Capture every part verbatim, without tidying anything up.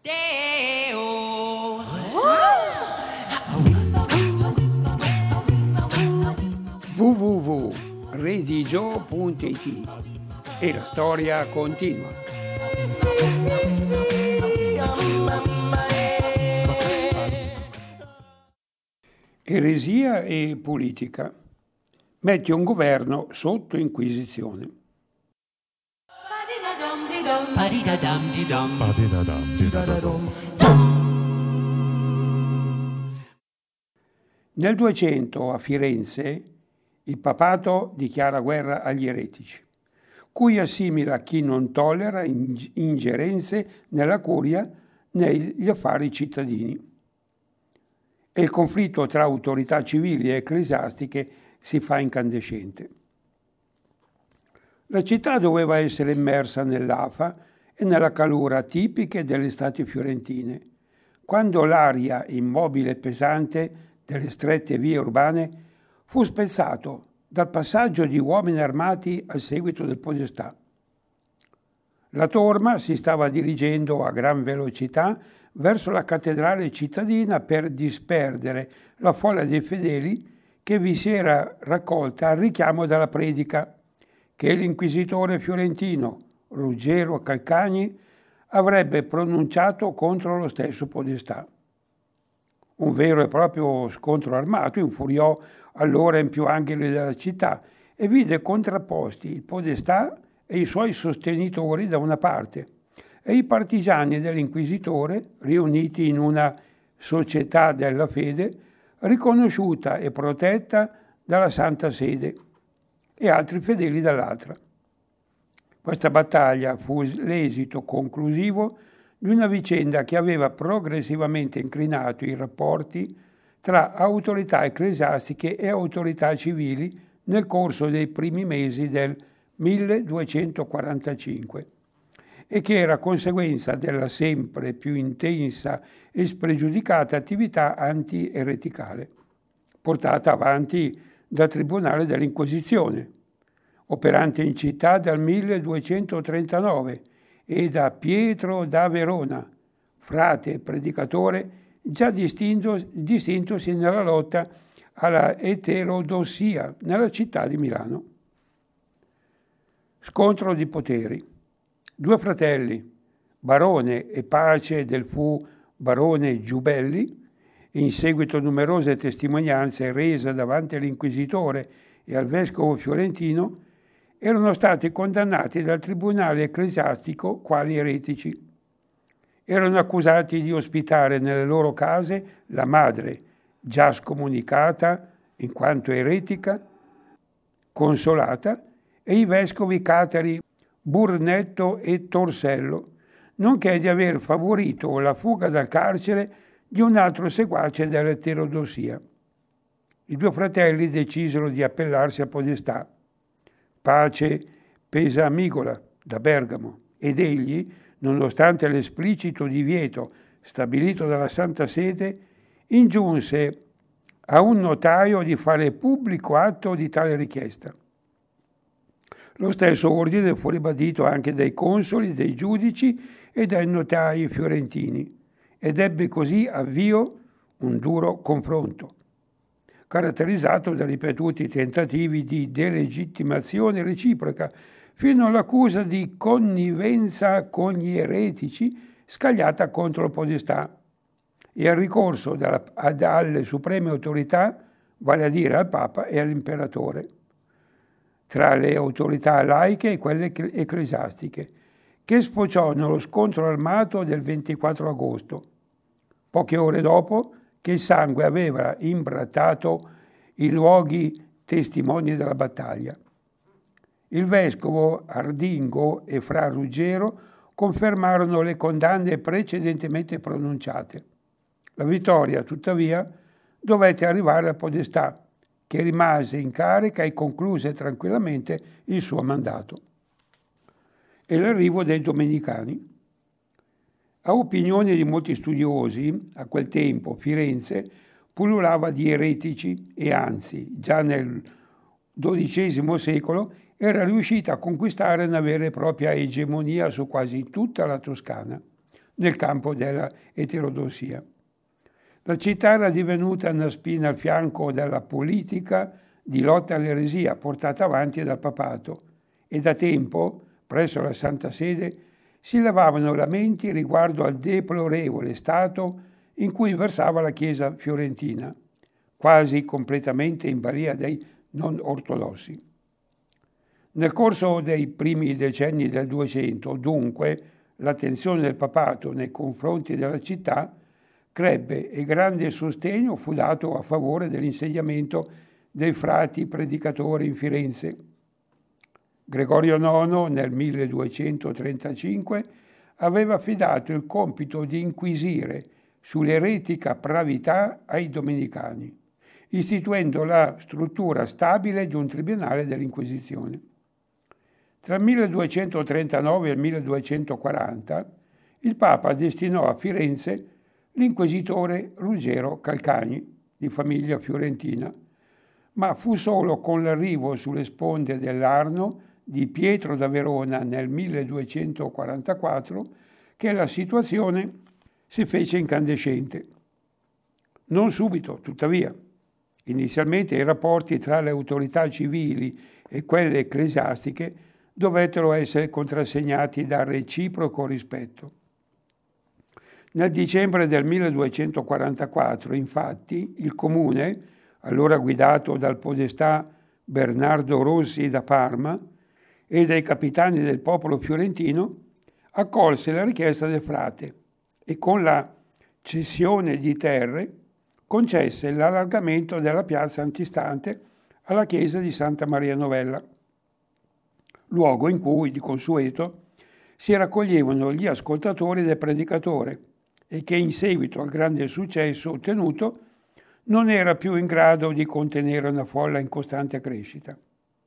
w w w punto redigio punto i t e la storia continua. Eresia e politica. Mette un governo sotto inquisizione. Nel duecento a Firenze il papato dichiara guerra agli eretici, cui assimila chi non tollera ingerenze nella curia negli affari cittadini. E il conflitto tra autorità civili e ecclesiastiche si fa incandescente. La città doveva essere immersa nell'afa e nella calura tipiche delle estati fiorentine, quando l'aria immobile e pesante delle strette vie urbane fu spezzato dal passaggio di uomini armati al seguito del podestà. La torma si stava dirigendo a gran velocità verso la cattedrale cittadina per disperdere la folla dei fedeli che vi si era raccolta al richiamo della predica che l'inquisitore fiorentino Ruggero Calcagni avrebbe pronunciato contro lo stesso podestà. Un vero e proprio scontro armato infuriò allora in più angoli della città e vide contrapposti il podestà e i suoi sostenitori da una parte e i partigiani dell'inquisitore riuniti in una società della fede riconosciuta e protetta dalla Santa Sede e altri fedeli dall'altra. Questa battaglia fu l'esito conclusivo di una vicenda che aveva progressivamente inclinato i rapporti tra autorità ecclesiastiche e autorità civili nel corso dei primi mesi del milleduecentoquarantacinque e che era conseguenza della sempre più intensa e spregiudicata attività anti-ereticale portata avanti dal Tribunale dell'Inquisizione, operante in città dal milleduecentotrentanove, e da Pietro da Verona, frate e predicatore già distinto, distintosi nella lotta alla eterodossia nella città di Milano. Scontro di poteri. Due fratelli, Barone e Pace del fu Barone Giubelli, in seguito a numerose testimonianze rese davanti all'inquisitore e al vescovo fiorentino, erano stati condannati dal tribunale ecclesiastico quali eretici. Erano accusati di ospitare nelle loro case la madre, già scomunicata in quanto eretica, Consolata, e i vescovi catari Burnetto e Torsello, nonché di aver favorito la fuga dal carcere di un altro seguace dell'eterodossia. I due fratelli decisero di appellarsi a podestà. Pace Pesamigola da Bergamo ed egli, nonostante l'esplicito divieto stabilito dalla Santa Sede, ingiunse a un notaio di fare pubblico atto di tale richiesta. Lo stesso ordine fu ribadito anche dai consoli, dai giudici e dai notai fiorentini ed ebbe così avvio un duro confronto, caratterizzato da ripetuti tentativi di delegittimazione reciproca, fino all'accusa di connivenza con gli eretici scagliata contro il podestà e al ricorso dalla, ad, alle supreme autorità, vale a dire al Papa e all'Imperatore, tra le autorità laiche e quelle ecclesiastiche, che sfociò nello scontro armato del ventiquattro agosto, poche ore dopo che il sangue aveva imbrattato i luoghi testimoni della battaglia. Il vescovo Ardingo e fra Ruggero confermarono le condanne precedentemente pronunciate. La vittoria, tuttavia, dovette arrivare al podestà, che rimase in carica e concluse tranquillamente il suo mandato. E l'arrivo dei domenicani. A opinione di molti studiosi, a quel tempo Firenze pullulava di eretici e anzi, già nel dodicesimo secolo, era riuscita a conquistare una vera e propria egemonia su quasi tutta la Toscana, nel campo della eterodossia. La città era divenuta una spina al fianco della politica di lotta all'eresia portata avanti dal papato e da tempo, presso la Santa Sede, si levavano lamenti riguardo al deplorevole stato in cui versava la Chiesa fiorentina, quasi completamente in balia dei non ortodossi. Nel corso dei primi decenni del Duecento, dunque, l'attenzione del papato nei confronti della città crebbe e grande sostegno fu dato a favore dell'insediamento dei frati predicatori in Firenze. Gregorio nono nel milleduecentotrentacinque aveva affidato il compito di inquisire sull'eretica pravità ai domenicani, istituendo la struttura stabile di un tribunale dell'Inquisizione. Tra il milleduecentotrentanove e il milleduecentoquaranta il Papa destinò a Firenze l'inquisitore Ruggero Calcagni, di famiglia fiorentina, ma fu solo con l'arrivo sulle sponde dell'Arno di Pietro da Verona nel milleduecentoquarantaquattro che la situazione si fece incandescente. Non subito, tuttavia. Inizialmente i rapporti tra le autorità civili e quelle ecclesiastiche dovettero essere contrassegnati da reciproco rispetto. Nel dicembre del milleduecentoquarantaquattro, infatti, il comune, allora guidato dal podestà Bernardo Rossi da Parma e dai capitani del popolo fiorentino, accolse la richiesta del frate e con la cessione di terre concesse l'allargamento della piazza antistante alla chiesa di Santa Maria Novella, luogo in cui, di consueto, si raccoglievano gli ascoltatori del predicatore e che in seguito al grande successo ottenuto non era più in grado di contenere una folla in costante crescita.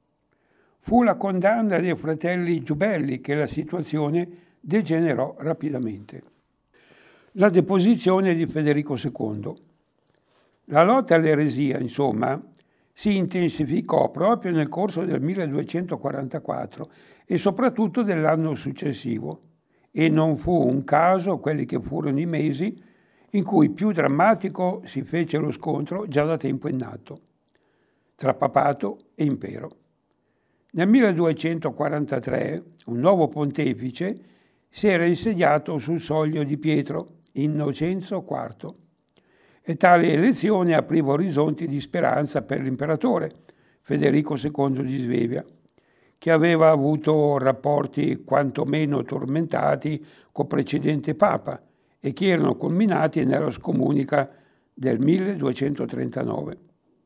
Fu la condanna dei fratelli Giubelli che la situazione degenerò rapidamente. La deposizione di Federico secondo. La lotta all'eresia, insomma, si intensificò proprio nel corso del milleduecentoquarantaquattro e soprattutto dell'anno successivo, e non fu un caso quelli che furono i mesi in cui più drammatico si fece lo scontro già da tempo in atto, tra papato e impero. Nel milleduecentoquarantatré un nuovo pontefice si era insediato sul soglio di Pietro, Innocenzo quarto, e tale elezione apriva orizzonti di speranza per l'imperatore Federico secondo di Svevia, che aveva avuto rapporti quantomeno tormentati col precedente papa e che erano culminati nella scomunica del milleduecentotrentanove.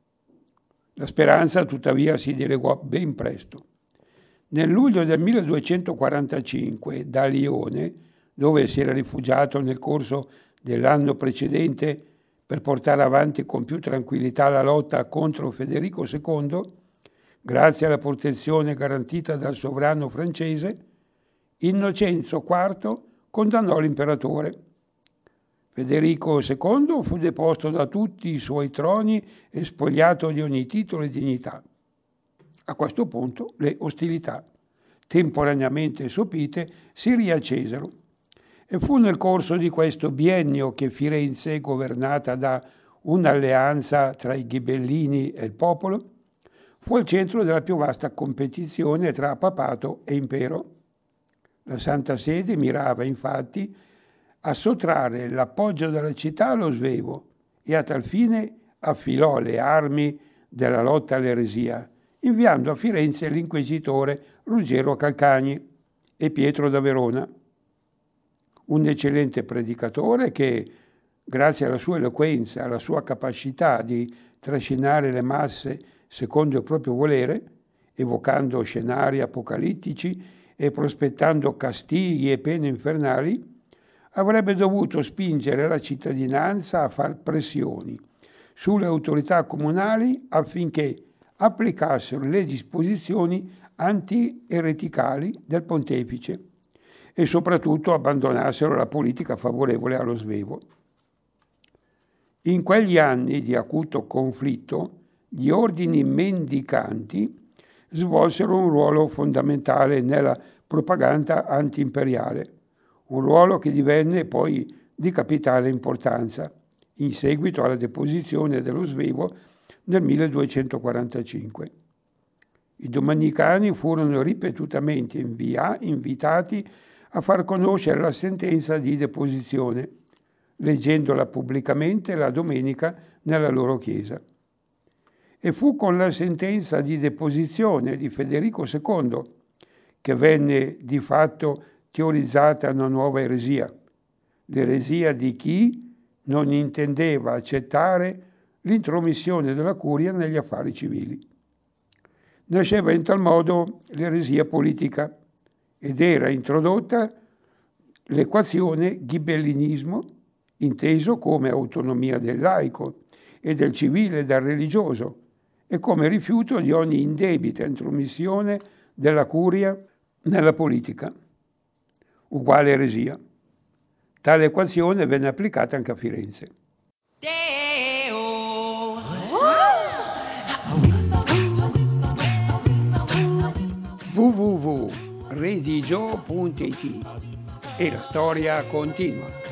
La speranza tuttavia si dileguò ben presto. Nel luglio del milleduecentoquarantacinque da Lione, dove si era rifugiato nel corso dell'anno precedente per portare avanti con più tranquillità la lotta contro Federico secondo, grazie alla protezione garantita dal sovrano francese, Innocenzo quarto condannò l'imperatore. Federico secondo fu deposto da tutti i suoi troni e spogliato di ogni titolo e dignità. A questo punto le ostilità, temporaneamente sopite, si riaccesero e fu nel corso di questo biennio che Firenze, governata da un'alleanza tra i ghibellini e il popolo, fu al centro della più vasta competizione tra papato e impero. La Santa Sede mirava infatti a sottrarre l'appoggio della città allo svevo e a tal fine affilò le armi della lotta all'eresia, inviando a Firenze l'inquisitore Ruggero Calcagni e Pietro da Verona, un eccellente predicatore che, grazie alla sua eloquenza e alla sua capacità di trascinare le masse secondo il proprio volere, evocando scenari apocalittici e prospettando castighi e pene infernali, avrebbe dovuto spingere la cittadinanza a far pressioni sulle autorità comunali affinché applicassero le disposizioni anti-ereticali del pontefice e soprattutto abbandonassero la politica favorevole allo svevo. In quegli anni di acuto conflitto, gli ordini mendicanti svolsero un ruolo fondamentale nella propaganda anti-imperiale, un ruolo che divenne poi di capitale importanza in seguito alla deposizione dello svevo nel milleduecentoquarantacinque. I domenicani furono ripetutamente invia- invitati a far conoscere la sentenza di deposizione, leggendola pubblicamente la domenica nella loro chiesa. E fu con la sentenza di deposizione di Federico secondo che venne di fatto teorizzata una nuova eresia, l'eresia di chi non intendeva accettare l'intromissione della curia negli affari civili. Nasceva in tal modo l'eresia politica ed era introdotta l'equazione ghibellinismo, inteso come autonomia del laico e del civile e del religioso, e come rifiuto di ogni indebita intromissione della curia nella politica, uguale eresia. Tale equazione venne applicata anche a Firenze. w w w punto redigio punto it e la storia continua.